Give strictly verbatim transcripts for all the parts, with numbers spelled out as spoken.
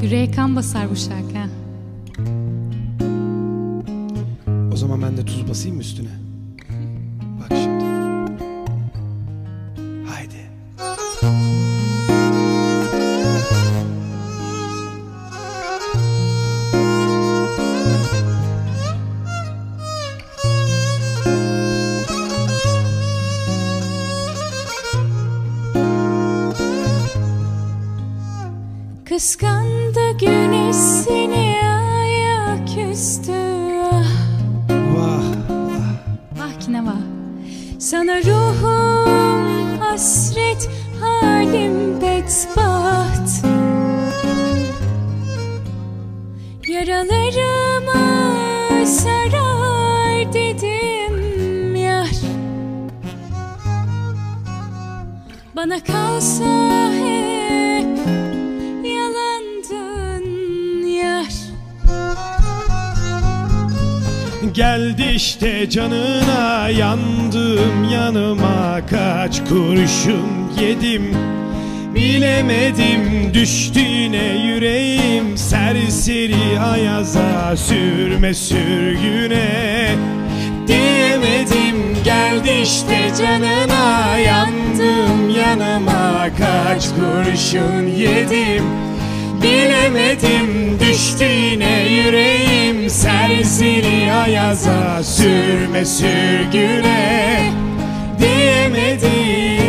Yüreğe kan basar bu şarkı ha. O zaman ben de tuz basayım mı üstüne? Bak şimdi. Haydi. Kıskandı güneş seni ayaküstü. Ah, Vah vah. vah ki ne vah. Sana ruhum hasret, halim bedbaht. Yaralarımı sarar dedim yar. Bana kalsa hep yalandın yar. Geldi işte canına yandım, yanıma kaç kurşun yedim. Bilemedim düştü yine yüreğim, serseri ayaza sürme sürgüne. Diyemedim geldi işte canına yandım, yanıma kaç kurşun yedim. Bilemedim düştü yine yüreğim, serseri ayaza sürme sürgüne. Diyemedim.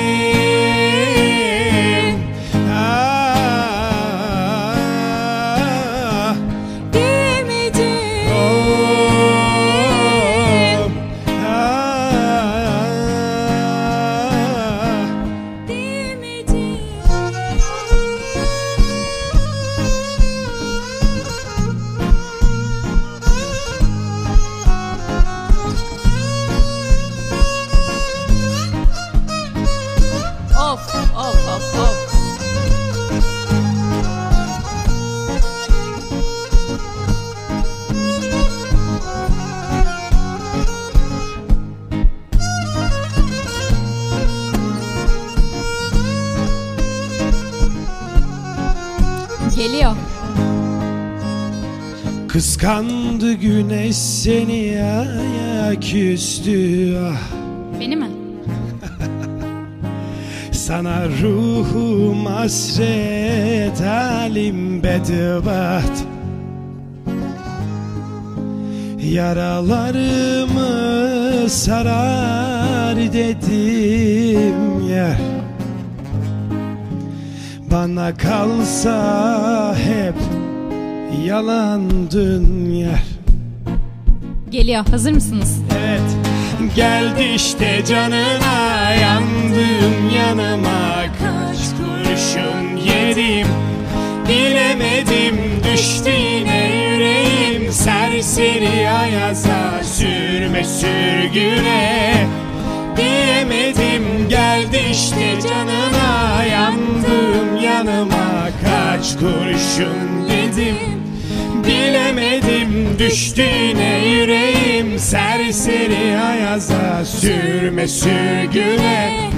Ah, Diyemedim. oh, ah, Diyemedim. Of of of of. Geliyor. kıskandı güneş seni ayaküstü. Ah, Beni mi? sana ruhum hasret, halim bedbaht. Yaralarımı sarar dedim yer. Bana kalsa hep yalandın yer. Geliyor. Hazır mısınız? Evet. Geldi işte canına yandım, yanıma kaç kurşun yedim. Bilemedim düştü yine yüreğim, serseri ayaza sürme sürgüne. Diyemedim geldi işte canına yandım, yanıma kaç kurşun yedim. Bilemedim düştü yine yüreğim, serseri ayaza sürme sürgüne.